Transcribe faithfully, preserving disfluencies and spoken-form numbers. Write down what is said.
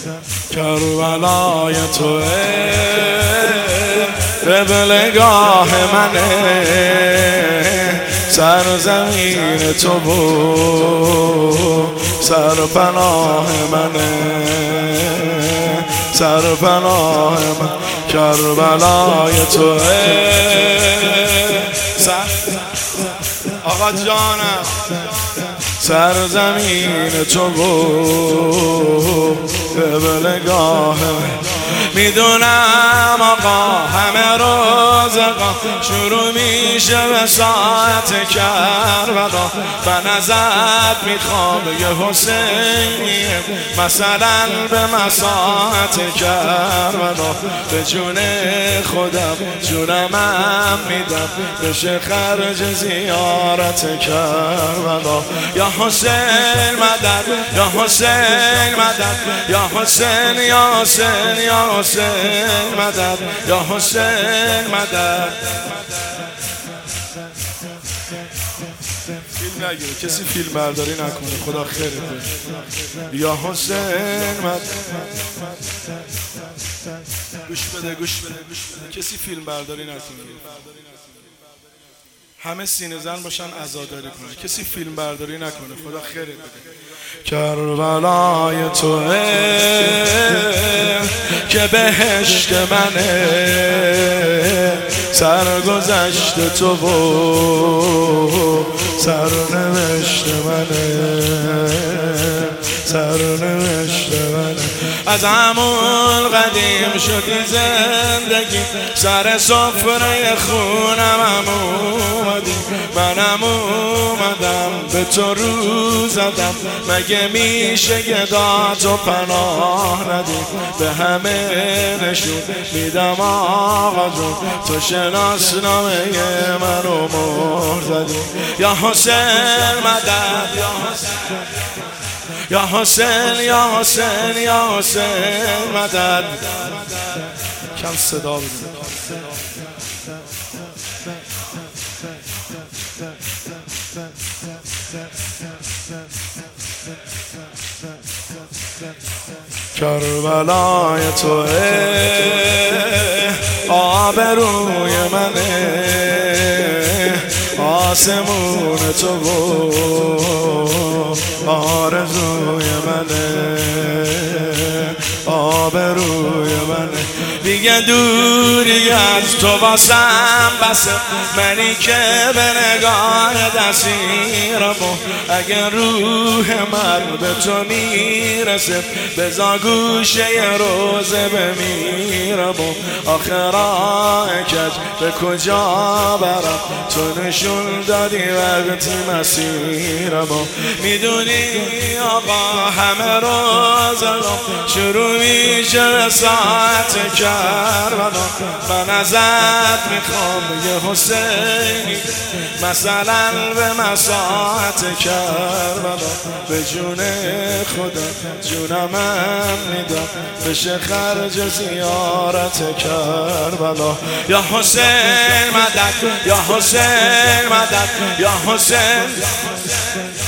کربلای تو قبلگاه منه، سرزمین تو بود سرپناه منه، سرپناه من. کربلای تو سر آقا جانم، سرزمین تو بود قبلگاه. میدونم آقا همه روزگاه شروع میشه به ساعت کربلا، من ازت میخوام یه حسینی مثلا به مساحت کربلا، به جون خودم جونمم میدم بشه خرج زیارت کربلا. یا حسین مدد، یا حسین مدد، یا حسین، یا حسین، یا حسین مدد، یا حسین مدد. فیلم نگیره، کسی فیلم برداری نکنه، خدا خیرت بده. یا حسین مدد. گوش بده گوش بده گوش بده، کسی فیلم برداری نکنه، همه سینه زن باشن عزاداری کنن، کسی فیلم برداری نکنه، خدا خیرت بده. کربلای تو که بهشت منه، سرگذشت تو و سرنوشت منه، سرنوشت منه. از همون قدیم شدی زندگی، سر سفره خونم هم اومدی، منم اومدم به تو رو زدم، مگه میشه گداتو پناه ندی، به همه نشون میدم آقا جون، تو شناسنامه منو مهر زدی. یا حسین مدد، یا حسین، یا حسین، یا حسین، یا حسین مدد. کم صدا بزن. کربلای تو آبروی منه، آسمون تو آرزوی منه، آبروی منه. دیگه دوری از تو واسم بسه، منی که به نگاه دستیرم، اگه روح من به تو میرسه بزا گوشه روزه بمیرم، آخه راه کج به کجا برم، تو نشون دادی وقتی مسیرم. میدونی آقا همه روزگاه شروع میشه به ساعت کربلا، من ازت میخوام یه حسینی مثلا به مساحت کربلا، به جون خودم جونمم میدم بشه خرج زیارت کربلا. یا حسین مدد، یا حسین مدد، یا حسین.